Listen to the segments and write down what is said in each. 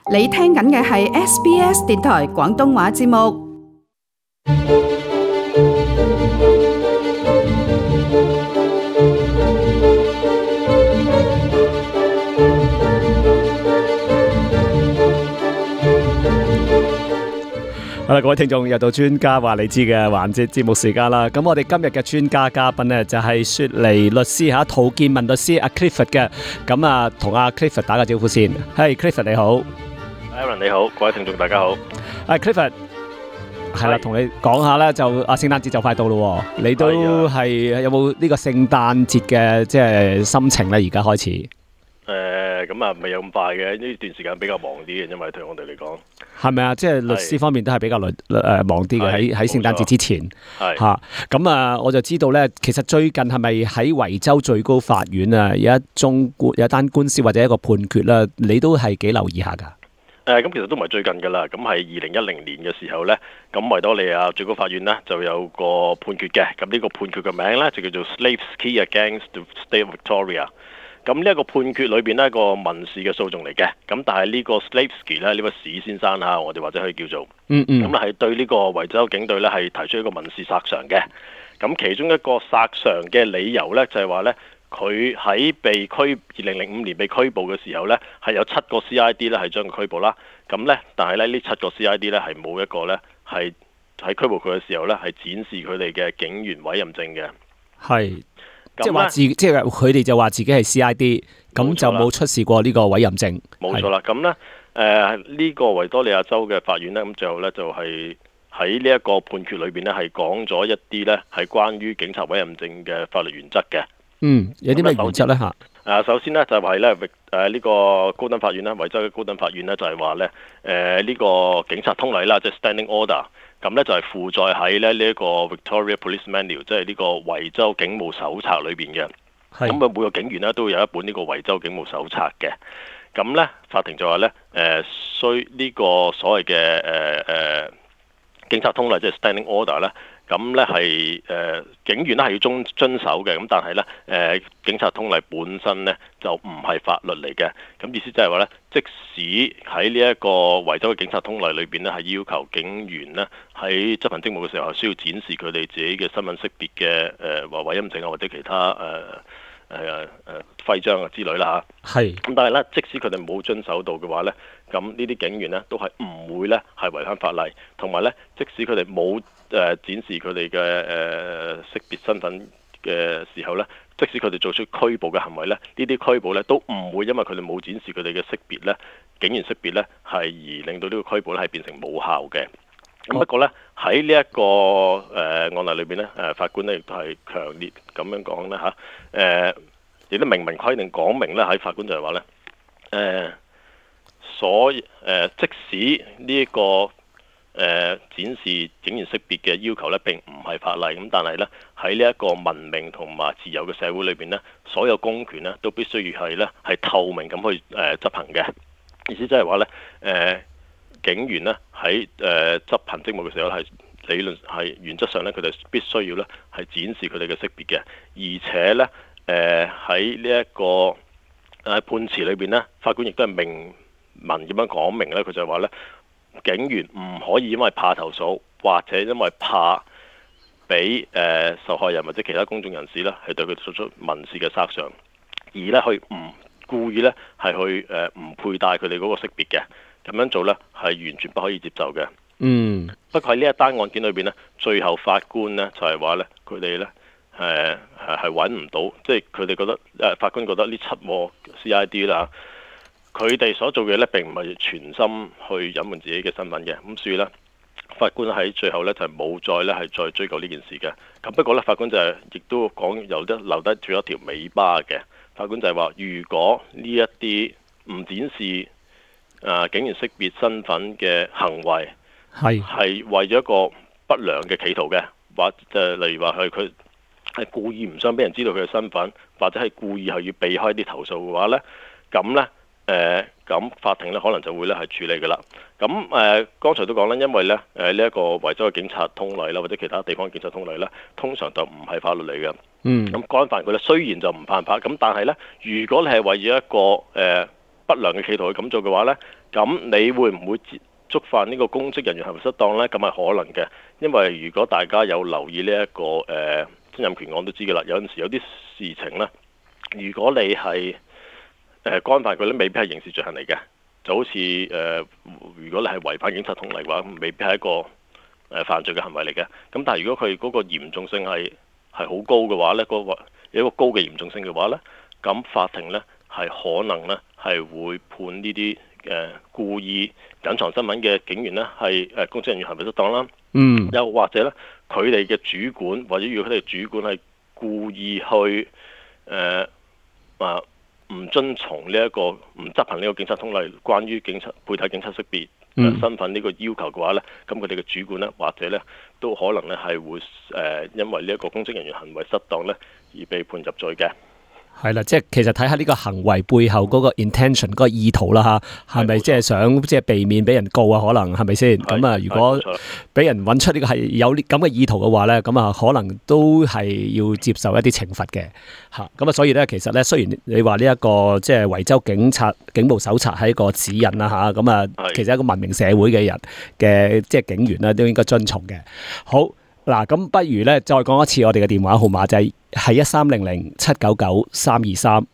你聽緊嘅係 SBS 電台廣東話節目。 好啦，各位聽眾，又到專家話你知嘅環節節目時間啦。咁我哋今日嘅專家嘉賓呢，就係雪梨律師陶建文律師阿 Clifford 嘅。咁啊，同阿 Clifford 打個招呼先。係 Clifford 你好 ，Aaron 你好，各位聽眾大家好。 Clifford 係啦，同你講下咧，就聖誕節就快到咯。你都係有冇呢個聖誕節嘅即係心情咧？而家開始。 咁啊，未有咁快嘅，呢段時間比較忙啲嘅，因為對我哋嚟講， 係咪啊？即係律師方面都係比較忙啲嘅，喺聖誕節之前。 係嚇，咁啊，我就知道咧，其實最近係咪喺維州最高法院啊有一單官司或者一個判決啦？你都係幾留意下㗎？ 咁其實都唔係最近㗎啦，咁係2010年嘅時候呢，咁維多利亞最高法院呢就有個判決嘅，咁呢個判決嘅名呢就叫做 Slavsky against the State of Victoria。咁呢一個判決裏邊呢個民事嘅訴訟嚟嘅，咁但係呢個 Slavsky 呢位史先生啊，我哋或者可以叫做，咁係對呢個維州警隊呢係提出一個民事索償嘅。咁其中一個索償嘅理由呢，就係話呢，佢喺2005年被拘捕嘅時候呢，係有7個 CID 呢係將佢拘捕啦。咁呢，但係呢7個 CID 呢係冇一個呢係喺拘捕佢嘅時候呢係展示佢哋嘅警員委任證嘅。 係。即係話即係佢哋就話自己係 CID， 咁就冇出示過呢個委任證。 冇錯啦，咁呢呢個維多利亞州嘅法院呢，咁最後呢就係喺呢一個判決裏邊呢，係講咗一啲呢係關於警察委任證嘅法律原則嘅。有啲咩原則呢？嚇？首先呢，就係話呢呢個高等法院呢，維州嘅高等法院呢，就係話呢呢個警察通例啦，即係 Standing Order。咁呢就係附載喺呢一個 Victoria Police Manual， 即係呢個維州警務手冊裏邊嘅。咁啊，每個警員呢都有一本呢個維州警務手冊嘅。咁呢法庭就話呢需呢個所謂嘅警察通例，即係 Standing Order 呢。咁呢係警員呢係要遵守嘅，咁但係呢警察通例本身呢就唔係法律嚟嘅。咁意思即係話呢，即使喺呢一個維州嘅警察通例裏邊呢，係要求警員呢喺執行職務嘅時候係需要展示佢哋自己嘅身份識別嘅話委任證啊，或者其他徽章啊之類啦嚇。咁但係呢，即使佢哋冇遵守到嘅話呢，咁呢啲警員呢都係唔會呢係違反法例，同埋呢，即使佢哋冇展示佢哋嘅識別身份嘅時候呢，即使佢哋做出拘捕嘅行為呢，呢啲拘捕呢都唔會因為佢哋冇展示佢哋嘅識別呢，警員識別呢係而令到呢個拘捕呢係變成冇效嘅。咁不過呢，喺呢一個案例裏邊呢，法官呢亦都係強烈咁樣講呢嚇，亦都明文規定講明呢，喺法官就係話呢，即使呢一個展示警員識別嘅要求呢並唔係法例，咁但係呢，喺呢一個文明同埋自由嘅社會裏邊呢，所有公權呢都必須要係透明咁去執行嘅。意思即係話呢，警員呢喺執行職務嘅時候係理論係原則上呢，佢哋必須要呢係展示佢哋嘅識別嘅，而且呢，喺呢一個判詞裏邊呢，法官亦都係明文咁樣講明呢，佢就係話呢，警員唔可以因為怕投訴或者因為怕俾受害人或者其他公眾人士呢係對佢作出民事嘅索償，而呢去唔故意呢係去唔佩戴佢哋嗰個識別嘅，咁樣做呢係完全不可以接受嘅。不過喺呢一單案件裏邊呢，最後法官呢就係話呢，佢哋呢係揾唔到，即係佢哋覺得法官覺得呢7個 CID 啦。佢哋所做嘅呢並唔係全心去隱瞞自己嘅身份嘅，咁所以呢，法官喺最後呢就冇再呢係再追究呢件事嘅。咁不過呢，法官就係亦都講留低咗一條尾巴嘅。法官就係話，如果呢一啲唔展示警員識別身份嘅行為係為咗一個不良嘅企圖嘅，或者例如話佢係故意唔想俾人知道佢嘅身份，或者係故意係要避開啲投訴嘅話呢，咁呢。咁法庭咧可能就會咧係處理嘅啦。咁剛才都講啦，因為咧呢一個維州嘅警察通例啦，或者其他地方嘅警察通例咧，通常就唔係法律嚟嘅。咁干犯佢咧，雖然就唔犯法，咁但係咧，如果你係為咗一個不良嘅企圖去咁做嘅話咧， 咁你會唔會觸犯呢個公職人員行為失當呢？咁係可能嘅，因為如果大家有留意呢、這、一個曾蔭權案都知㗎啦，有陣時有啲事情呢，如果你係干犯佢咧，未必係刑事罪行嚟嘅，就好似如果你係違反警察通例嘅話，未必係一個犯罪嘅行為嚟嘅。咁但係如果佢嗰個嚴重性係好高嘅話呢，有一個高嘅嚴重性嘅話呢，咁法庭呢係可能呢係會判呢啲故意隱藏身份嘅警員呢係公職人員行為失當啦。又或者呢，佢哋嘅主管或者如果佢哋主管係故意去唔遵從呢一個唔執行呢個警察通例關於配體警察識別身份呢個要求嘅話呢，咁佢哋嘅主管呢，或者呢都可能呢係會因為呢一個公職人員行為失當呢而被判入罪嘅。 係啦，即係其實睇下呢個行為背後嗰個 intention 嗰個意圖啦嚇，係咪即係想即係避免俾人告啊？可能係咪先？咁啊，如果俾人揾出呢個係有咁嘅意圖嘅話咧，咁啊可能都係要接受一啲懲罰嘅嚇。咁啊，所以咧其實咧，雖然你話呢一個即係維州警務搜查係一個指引啦嚇，咁啊其實一個文明社會嘅人嘅即係警員咧都應該遵從嘅。好。嗱，咁不如咧，再講一次我哋嘅電話號碼就係1300-799-323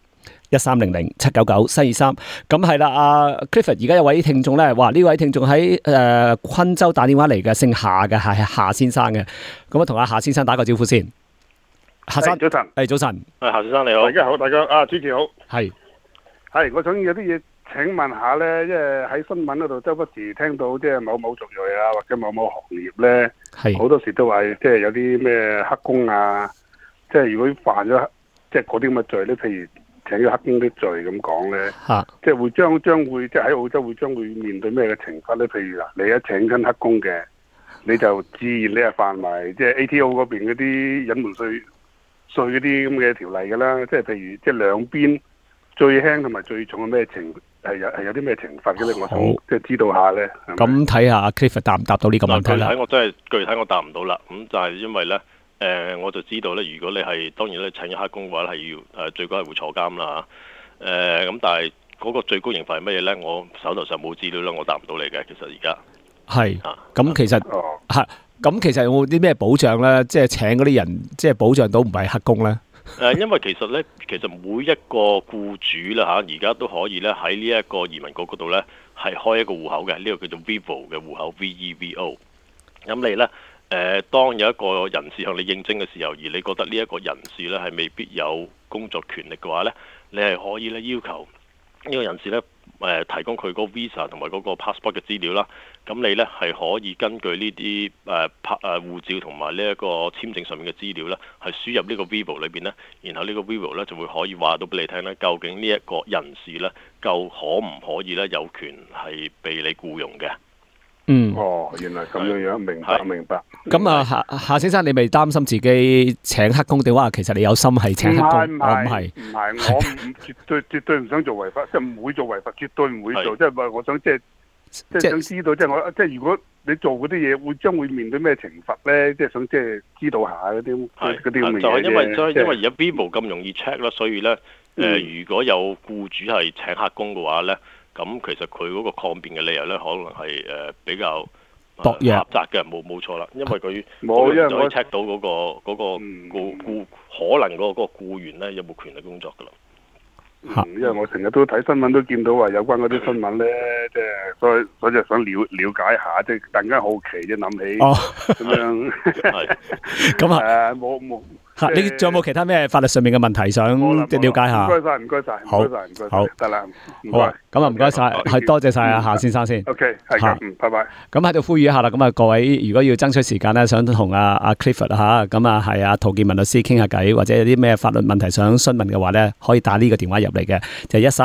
1300-799-323。咁係啦，阿 Clifford 而家有位聽眾咧，哇！呢位聽眾喺昆州打電話嚟嘅，姓夏嘅，係夏先生嘅。咁啊，同阿夏先生打個招呼先。夏生， 早晨。 早晨。 夏先生你好。 大家好，大家主持好。 係。 我想有啲嘢請問下咧，因為喺新聞嗰度周不時聽到即係某某族裔啊，或者某某行業咧，好多時都話即係有啲咩黑工啊，即係如果犯咗即係嗰啲咁嘅罪咧，譬如請咗黑工啲罪咁講咧，即係會將會即係喺澳洲將會面對咩嘅懲罰咧？譬如你一請親黑工嘅，你就自然你係犯埋即係 ATO 嗰邊嗰啲隱瞞稅嗰啲咁嘅條例㗎啦。即係譬如即係兩邊最輕同埋最重嘅咩係有啲咩懲罰嘅咧？我想即係知道下咧。 咁睇下阿 Clifford 答唔答到呢個問題啦？ 具體我答唔到啦。咁就係因為咧，我就知道咧，如果你係當然咧請咗黑工嘅話，係要最高係會坐監啦。咁但係嗰個最高刑罰係乜嘢咧？我手頭上冇資料啦，我答唔到你嘅。其實而家係咁，其實咁其實有冇啲咩保障咧？即係請嗰啲人，即係保障到唔係黑工咧？ 因為其實每一個僱主啦嚇，而家都可以咧喺呢一個移民局嗰度咧係開一個戶口嘅，呢個叫做 Vivo 嘅戶口 VEVO。咁你咧當有一個人士向你應徵嘅時候，而你覺得呢一個人士咧係未必有工作權力嘅話咧，你係可以咧要求呢個人士咧提供佢嗰個 Visa 同埋嗰個 passport 嘅資料啦。咁你咧係可以根據呢啲護照同埋呢一個簽證上面嘅資料咧，係輸入呢個 Vivo 裏邊咧，然後呢個 Vivo 咧就會可以話到俾你聽咧，究竟呢一個人士咧可唔可以咧有權係被你僱用嘅？ 原來咁樣，明白。 咁啊，夏先生，你咪擔心自己請黑工定話，其實你有心係請黑工？ 唔係，我絕對唔想做違法，即係唔會做違法，絕對唔會做。即係話我想即係想知道，即係如果你做嗰啲嘢，將會面對咩懲罰咧？即係想即係知道下嗰啲咁嘅嘢。 就係因為而家 Vivo 咁容易 check 啦，所以咧如果有僱主係請黑工嘅話咧。咁其實佢嗰個抗辯嘅理由咧，可能係比較薄弱狹窄嘅，冇錯啦，因為佢冇就可以 check 到嗰個可能嗰個僱員咧有冇權力工作噶啦。 因為我成日都睇新聞，都見到話有關嗰啲新聞咧，即係所以就想了解下，即係突然間好奇啫，諗起咁樣。 咁啊， 冇。 你仲有冇其他咩法律上面嘅問題想了解下？ 唔該晒，好，得啦， 好啊，咁啊唔該晒，係多謝晒阿夏先生先。 OK， 係咁，拜拜。 咁喺度呼籲一下啦，咁啊各位如果要爭取時間咧，想同阿 Clifford 嚇，咁啊係阿陶建文律師傾下偈，或者有啲咩法律問題想詢問嘅話咧，可以打呢個電話入嚟嘅，就係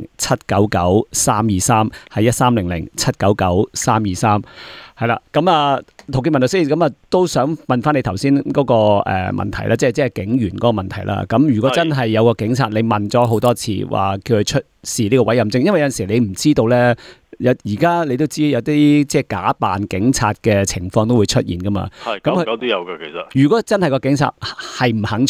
1300-799-323，係1300-799-323。係啦，咁啊，陶建文律師，咁啊都想問翻你頭先嗰個問題啦，即係警員嗰個問題啦。咁如果真係有個警察，你問咗好多次，話叫佢出示呢個委任證，因為有陣時你唔知道咧，而家你都知有啲即係假扮警察嘅情況都會出現噶嘛。 係，久唔久都有嘅其實。 如果真係個警察係唔肯出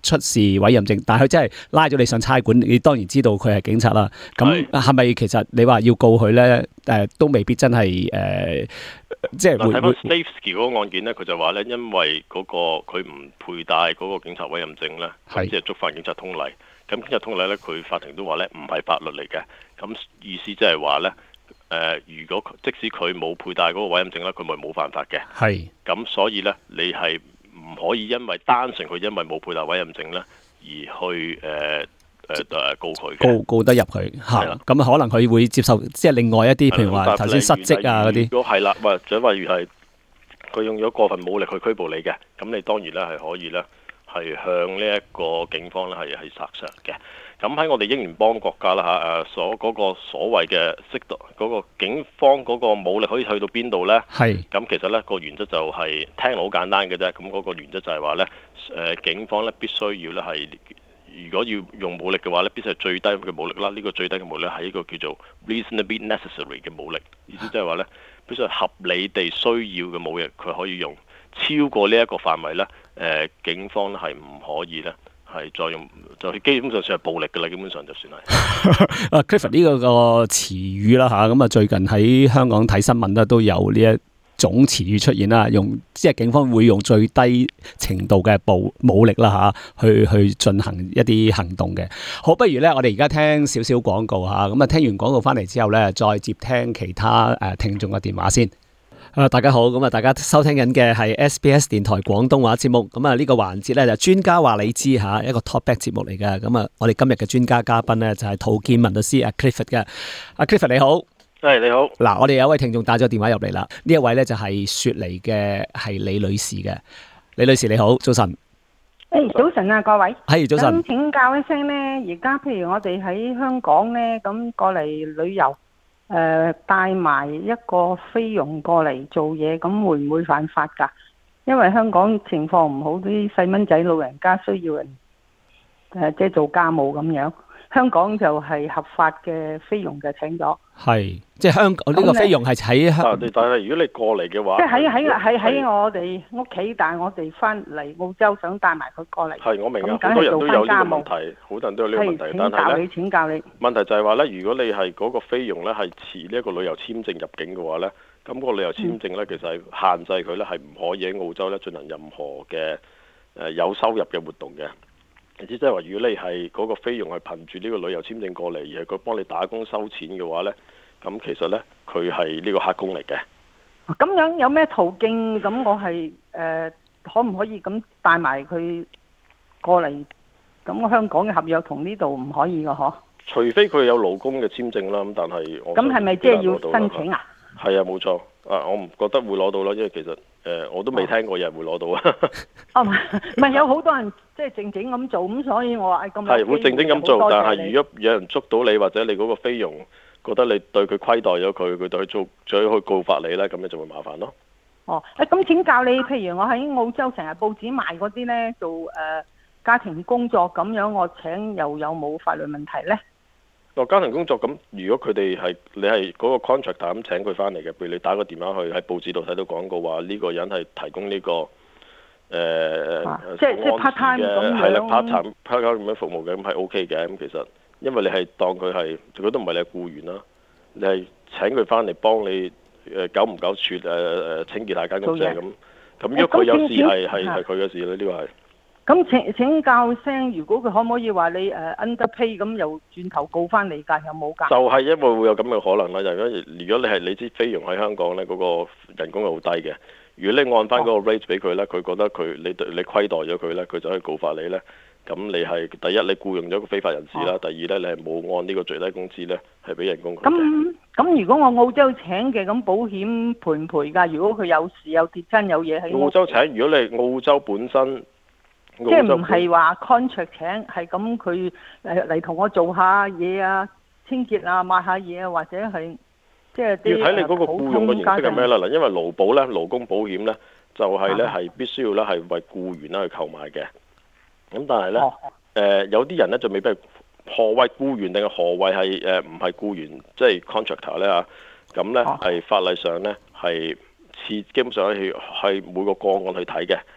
出示委任證，但係佢真係拉咗你上差館，你當然知道佢係警察啦。咁係咪其實你話要告佢咧？都未必真係即係會。睇翻 Slavsky 嗰個案件咧，佢就話咧，因為嗰個佢唔佩戴嗰個警察委任證咧，即係觸犯警察通例。咁警察通例咧，佢法庭都話咧唔係法律嚟嘅。咁意思即係話咧，如果即使佢冇佩戴嗰個委任證咧，佢咪冇犯法嘅。係。咁所以咧，你係唔可以因為單純佢因為冇佩戴委任證咧，而去告佢告得入去嚇。咁可能佢會接受即係另外一啲，譬如話頭先失職啊嗰啲。如果係啦，或者例如係佢用咗過分武力去拘捕你嘅，咁你當然咧係可以咧。係向呢一個警方咧係索償嘅。咁喺我哋英聯邦國家啦嚇，嗰個所謂嘅適度嗰個警方嗰個武力可以去到邊度呢？係。咁其實呢個原則就係聽落好簡單嘅啫。咁嗰個原則就係話呢，警方呢必須要呢係，如果要用武力嘅話呢，必須係最低嘅武力啦。呢個最低嘅武力係一個叫做 reasonably necessary 嘅武力，意思即係話呢，必須係合理地需要嘅武力，佢可以用。超過呢一個範圍呢，警方係唔可以呢，係再用，就基本上算係暴力㗎啦。基本上就算係。 Clifford 呢個詞語啦嚇，咁最近喺香港睇新聞咧都有呢一種詞語出現啦，即係警方會用最低程度嘅武力啦嚇，去進行一啲行動嘅。好，不如呢，我哋而家聽少少廣告嚇，咁聽完廣告翻嚟之後呢，再接聽其他聽眾嘅電話先。大家好，咁大家收聽緊嘅係 SBS 電台廣東話節目，咁呢個環節咧就專家話你知吓，一個 talkback 節目嚟嘅。咁我哋今日嘅專家嘉賓咧就係陶健民律師阿 Clifford 嘅。阿 Clifford 你好， 你好。 嗱，我哋有一位聽眾打咗電話入嚟啦，呢一位咧就係雪梨嘅係李女士嘅。李女士你好，早晨。 早晨啊，各位。 係早晨。 咁請教一聲咧，而家譬如我哋喺香港咧，咁過嚟旅遊。帶埋一個菲傭過嚟做嘢，咁會唔會犯法㗎？因為香港情況唔好，啲細蚊仔老人家需要人即係做家務咁樣。香港就係合法嘅菲傭嘅請咗。係， 即係香港呢個菲傭係喺香。 但係如果你過嚟嘅話， 即係喺我哋屋企，但係我哋翻嚟澳洲想帶埋佢過嚟。 係，我明啊，好多人都有呢個問題，好多人都有呢個問題。但係咧， 請教你。 問題就係話咧，如果你係嗰個菲傭咧係持呢一個旅遊簽證入境嘅話咧，咁個旅遊簽證咧其實係限制佢咧係唔可以喺澳洲咧進行任何嘅有收入嘅活動嘅。即係話，如果你係嗰個菲傭係憑住呢個旅遊簽證過嚟，而係佢幫你打工收錢嘅話呢，咁其實呢，佢係呢個黑工嚟嘅。 咁樣有咩途徑？咁我係可唔可以咁帶埋佢過嚟？咁我香港嘅合約同呢度唔可以嘅嗬？ 除非佢有勞工嘅簽證啦，咁但係我咁係咪即係要申請啊？ 係啊，冇錯。我唔覺得會攞到啦，因為其實我都未聽過有人會攞到啊。 唔係有好多人即係靜靜咁做，咁所以我話咁係會靜靜咁做，但係如果有人捉到你或者你嗰個菲傭覺得你對佢虧待咗佢對佢做最好去告發你咧，咁你就會麻煩咯。 咁請教你，譬如我喺澳洲成日報紙賣嗰啲咧，做家庭工作咁樣，我請又有冇法律問題咧？ 家庭工作咁，如果佢哋係你係嗰個 contractor 咁請佢翻嚟嘅，譬如你打個電話去喺報紙度睇到廣告話呢個人係提供呢個即係 part time 咁樣， 係啦 part time 咁樣服務嘅，咁係 OK 嘅。咁其實因為你係當佢係，佢都唔係你嘅僱員啦，你係請佢翻嚟幫你久唔久處清潔下間屋啫咁。咁如果佢有事係佢嘅事咧，呢個係。 咁請教聲，如果佢可唔可以話你underpay 咁又轉頭告翻你㗎？有冇㗎？ 就係因為會有咁嘅可能啦。如果你知菲傭喺香港咧，嗰個人工係好低嘅。如果你按翻嗰個 rate 俾佢咧，佢覺得你虧待咗佢咧，佢就可以告發你咧。咁你係第一，你僱用咗個非法人士啦；第二咧，你係冇按呢個最低工資咧，係俾人工佢嘅。 咁如果我澳洲請嘅，咁保險賠唔賠㗎？如果佢有事有跌親有嘢喺澳洲請，如果你澳洲本身。 即係唔係話 contract 請，係咁佢嚟同我做下嘢啊，清潔啊，抹下嘢啊，或者係即係啲要睇你嗰個僱用嘅形式係咩啦嗱，因為勞保咧、勞工保險咧，就係咧係必須要咧係為僱員咧去購買嘅。咁但係咧有啲人咧就未必係何謂僱員定係何謂係唔係僱員，即係 contractor 咧嚇。咁咧係法例上咧係基本上係每個個案去睇嘅。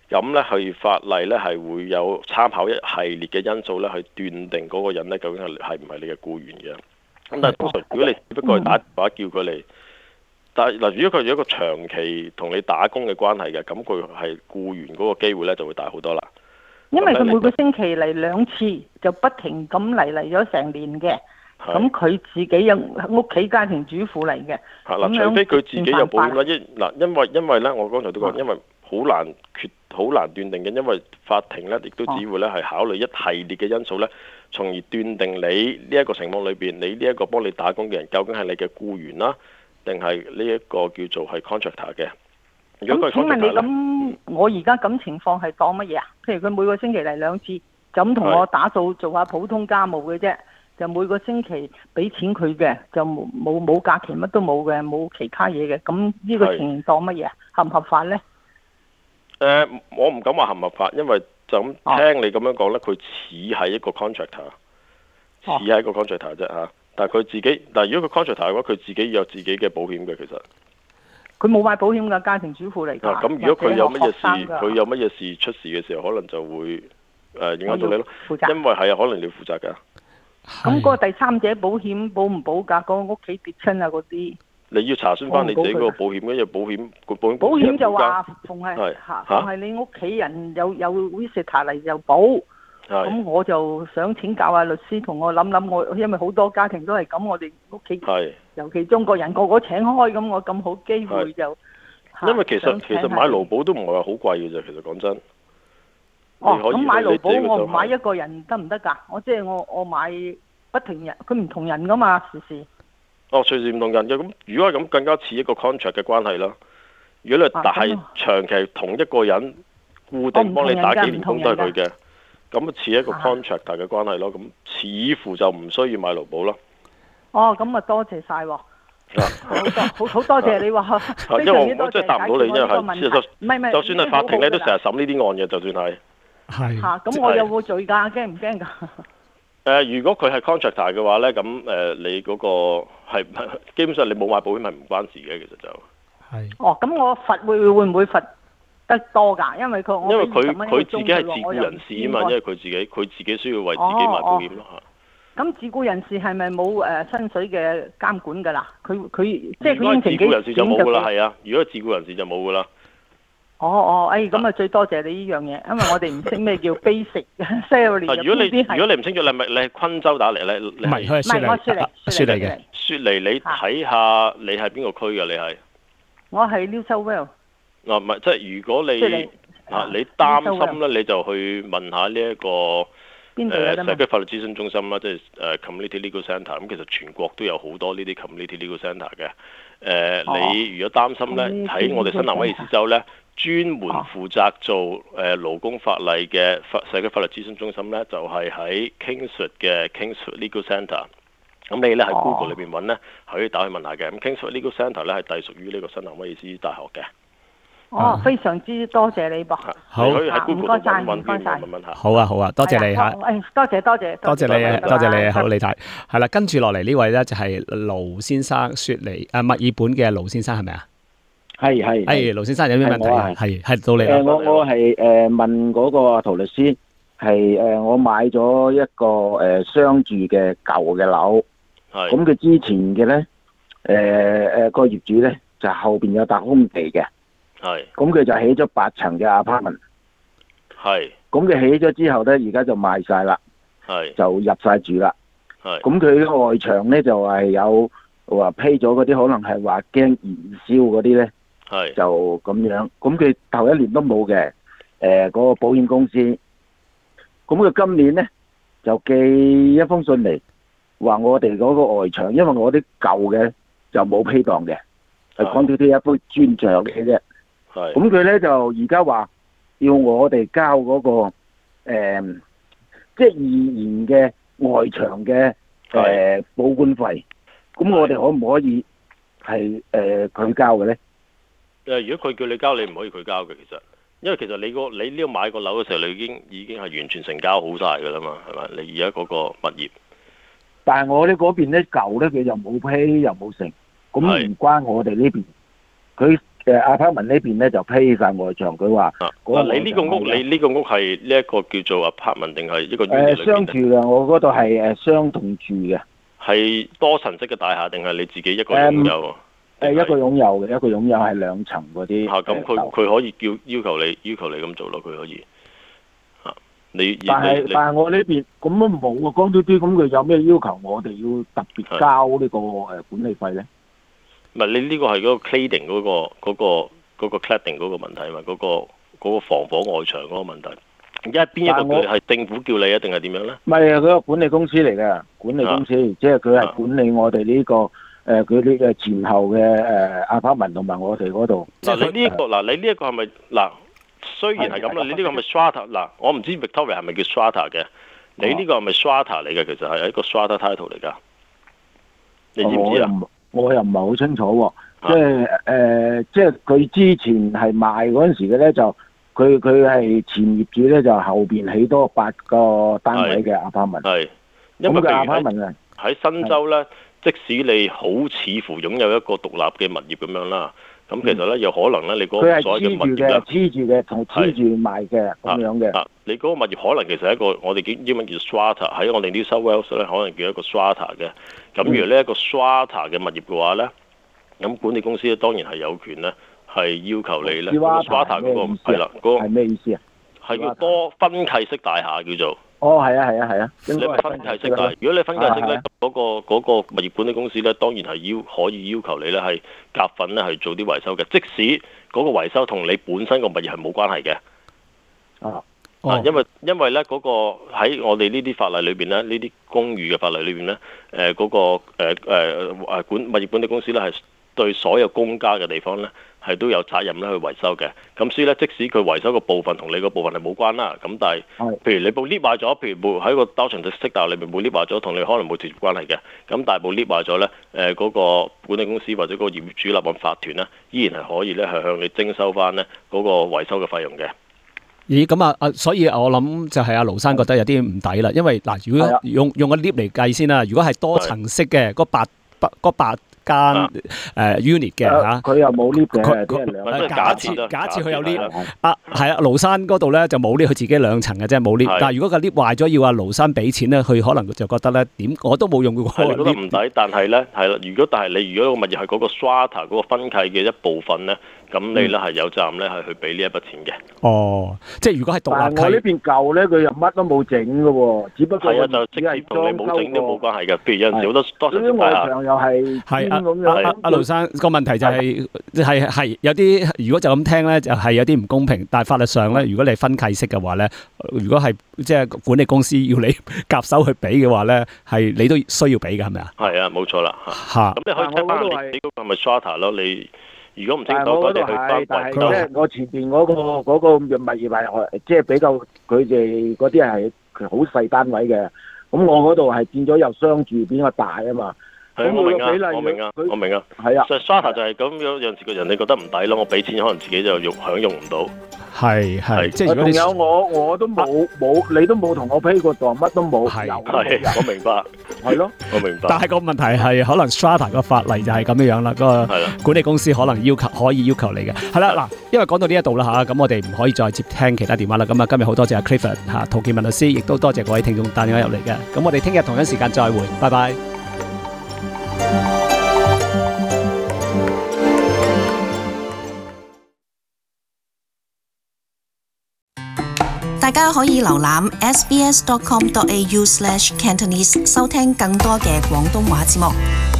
咁咧去法例咧係會有參考一系列嘅因素咧去斷定嗰個人咧究竟係唔係你嘅僱員嘅。咁但係通常如果你只不過係打電話叫佢嚟，但係嗱，如果佢有一個長期同你打工嘅關係嘅，咁佢係僱員嗰個機會咧就會大好多啦。 因為佢每個星期嚟2次，就不停咁嚟咗成年嘅。咁佢自己有屋企家庭主婦嚟嘅。係啦，除非佢自己有保險啦。因為咧，我剛才都講，因為好難斷定嘅，因為法庭咧亦都只會咧係考慮一系列嘅因素咧，從而斷定你呢一個情況裏邊，你呢一個幫你打工嘅人究竟係你嘅僱員啦，定係呢一個叫做係 contractor 嘅。咁請問你咁，我而家咁情況係當乜嘢啊？譬如佢每個星期嚟2次，就咁同我打掃做下普通家務嘅啫，就每個星期俾錢佢嘅，就冇假期乜都冇嘅，冇其他嘢嘅。咁呢個情形當乜嘢啊？合唔合法呢？ 我唔敢話合唔合法，因為就咁聽你咁樣講咧，佢似係一個 contractor， 似係一個 contractor 啫嚇。但係佢自己，但係如果佢 contractor 嘅話，佢自己有自己嘅保險嘅，其實。佢冇買保險㗎，家庭主婦嚟㗎。 咁如果佢有乜嘢事，佢有乜嘢事出事嘅時候，可能就會影響到你咯。因為係啊，可能你要負責㗎。 咁嗰個第三者保險保唔保㗎？嗰個屋企跌親啊嗰啲。 你要查詢翻你自己嗰個保險，因為保險就話逢係你屋企人有 visitor 嚟就保。咁我就想請教下律師，同我諗，我因為好多家庭都係咁，我哋屋企尤其中國人個個請開，咁我咁好機會就因為其實買勞保都唔係話好貴嘅啫，其實講真。 咁買勞保我唔買一個人得唔得㗎？我買不停人，佢唔同人㗎嘛，時時。 隨時唔同人嘅，咁如果係咁，更加似一個 contract 嘅關係啦。如果你係長期同一個人固定幫你打幾年工都係佢嘅。咁似一個 contract 嘅關係咯，咁似乎就唔需要買勞保咯。 咁啊多謝晒喎，好多謝你話， 因為我真係答唔到你，因為係唔係就算係法庭咧，都成日審呢啲案嘅，就算係。 咁我有冇罪㗎？驚唔驚㗎？ 如果佢係 contractor 嘅話咧，咁你嗰個係基本上你冇買保險係唔關事嘅，其實就係。咁我罰會唔會罰得多㗎？因為佢自己係自僱人士啊嘛，因為佢自己需要為自己買保險咯嚇。 咁自僱人士係咪冇薪水嘅監管㗎啦？佢即係佢應承自僱人士就冇㗎啦，係啊！如果自僱人士就冇㗎啦。 咁啊最多謝你呢樣嘢，因為我哋唔識咩叫 basic salary。 如果你唔清楚，你係昆州打嚟咧？唔係，佢係雪梨嘅。 雪梨，你睇下你係邊個區㗎？你係？ 我係 New South Wales。 唔係，即係如果你擔心咧，你就去問下呢一個社區法律諮詢中心啦，即係Community Legal Centre。咁其實全國都有好多呢啲 Community Legal Centre 嘅。你如果擔心咧，喺我哋新南威爾士州咧，專門負責做勞工法例嘅社區法律諮詢中心咧，就係喺 Kingswood 嘅 Kingswood Legal Centre。咁你咧喺 Google 裏邊揾咧，可以打去問下嘅。咁 Kingswood Legal Centre 咧係隸屬於呢個新南威爾士大學嘅。 非常之多謝你噃。 好， 唔該晒，唔該晒。 好啊，多謝你嚇。多謝你，好，李太。係啦，跟住落嚟呢位咧就係盧先生，雪梨墨爾本嘅盧先生係咪啊？ 係。 盧先生有咩問題啊？係到你啦。 我係問嗰個陶律師，係我買咗一個商住嘅舊嘅樓，咁佢之前嘅咧個業主咧就後邊有笪空地嘅。咁佢就起咗8層嘅 apartment。咁佢起咗之後咧，而家就賣晒啦。就入晒住啦。咁佢嘅外牆咧就係有話批咗嗰啲，可能係話驚燃燒嗰啲咧。就咁樣。咁佢頭1年都冇嘅。嗰個保險公司。咁佢今年咧就寄一封信嚟，話我哋嗰個外牆，因為我啲舊嘅就冇批檔嘅，係講到啲一般磚牆嘅啫。咁佢咧就而家話要我哋交嗰個即係2年嘅外牆嘅保管費。咁我哋可唔可以係佢交嘅咧？ 如果佢叫你交，你唔可以佢交嘅，其實，因為其實你呢個買個樓嘅時候，你已經係完全成交好晒㗎啦嘛，係咪？你而家嗰個物業。 但係我哋嗰邊咧舊咧，佢又冇批又冇成，咁唔關我哋呢邊。佢 apartment 呢邊咧就批晒外牆，佢話你呢個屋係呢一個叫做 apartment 定係一個商住嘅？我嗰度係相同住嘅。 係多層式嘅大廈定係你自己一個擁有？ 一個擁有嘅，一個擁有係2層嗰啲。 咁佢可以要求你咁做咯，佢可以。 但係我呢邊咁都冇啊，光嘟嘟咁，佢有咩要求我哋要特別交呢個管理費咧？ 唔係，你呢個係嗰個 cladding 嗰個 cladding 嗰個問題嘛，嗰個防火外牆嗰個問題。而家邊一個叫你係政府叫你啊，定係點樣咧？ 唔係啊，嗰個管理公司嚟嘅，管理公司，即係佢係管理我哋呢個佢呢個前後嘅apartment 同埋我哋嗰度。 你呢一個係咪嗱？雖然係咁啦，你呢個係咪 strata 嗱？我唔知 Victoria 係咪叫 strata 嘅？你呢個係咪 strata 嚟嘅？其實係一個 strata title 嚟㗎。你知唔知啊？ 我又唔係好清楚喎。即係佢之前係賣嗰陣時嘅咧，就佢係前業主咧，就後邊起多8個單位嘅 apartment。係， 因為譬如喺新州咧，即使你好似乎擁有一個獨立嘅物業咁樣啦。咁其實咧，有可能咧，你嗰個所謂嘅物業咧， 黐住嘅，同黐住賣嘅咁樣嘅。 你嗰個物業可能其實係一個我哋叫英文叫 strata， 喺我哋 New South Wales 咧，可能叫一個 strata 嘅。咁如果呢一個 strata 嘅物業嘅話咧，咁管理公司咧當然係有權咧，係要求你咧 strata 嗰個係啦，嗰個係咩意思啊？ 係叫多分契式大廈叫做。 係啊。 你係分契式大，如果你分契式咧，嗰個物業管理公司咧，當然係可以要求你咧係夾份咧係做啲維修嘅，即使嗰個維修同你本身個物業係冇關係嘅。因為咧嗰個喺我哋呢啲法例裏邊咧，呢啲公寓嘅法例裏邊咧，嗰個物業管理公司咧係對所有公家嘅地方咧，係都有責任咧去維修嘅。咁所以咧，即使佢維修個部分同你個部分係冇關啦，咁但係，譬如你部 lift 壞咗，譬如喺個多層式大廈裏面部 lift 壞咗，同你可能冇直接關係嘅。咁但係部 lift 壞咗咧，嗰個管理公司或者嗰個業主立案法團咧，依然係可以咧係向你徵收翻咧嗰個維修嘅費用嘅。 咦，咁所以我諗就係阿盧生覺得有啲唔抵啦，因為嗱，如果用個 lift 嚟計先啦，如果係多層式嘅嗰8間unit 嘅嚇， 佢又冇 lift 嘅， 假設佢有 lift，係啊，盧生嗰度咧就冇 lift，佢自己2層嘅啫，冇 lift。但係如果個 lift 壞咗，要阿盧生俾錢咧，佢可能就覺得咧點我都冇用過嗰個 lift。 唔抵，但係咧係啦，但係你如果個物業係嗰個 strata 嗰個分契嘅一部分咧，咁你咧係有責任咧係去俾呢一筆錢嘅。 即係如果係獨立契， 但係我呢邊舊咧，佢又乜都冇整嘅喎，只不過係啊，就直接同你冇整都冇關係嘅。譬如有陣時好多層式大廈， 又係阿盧生個問題就係有啲，如果就咁聽咧，就係有啲唔公平。但係法律上咧，如果你係分契式嘅話咧，如果係即係管理公司要你夾手去俾嘅話咧，係你都需要俾嘅，係咪啊？ 係啊，冇錯啦。咁你可以睇翻你嗰個係咪 strata 咯？你如果唔清楚，我哋去翻但係即係我前邊嗰個物業係即係比較佢哋嗰啲係佢好細單位嘅，咁我嗰度係變咗有商住比較大啊嘛。 係，我明啊。係啊。strata 就係咁樣，有陣時個人你覺得唔抵咯，我俾錢可能自己就享用唔到。 係，即係仲有我都冇，你都冇同我批過檔，乜都冇。 係，我明白。 係咯， 我明白。 但係個問題係，可能 strata 個法例就係咁樣啦，個管理公司可能可以要求你嘅。係啦，嗱，因為講到呢一度啦嚇，咁我哋唔可以再接聽其他電話啦。咁啊，今日好多謝阿 Clifford 嚇，陶健民律師，亦都多謝各位聽眾打電話入嚟嘅。咁我哋聽日同一時間再會，拜拜。 大家可以瀏覽 sbs.com.au/cantonese 收聽更多嘅廣東話節目。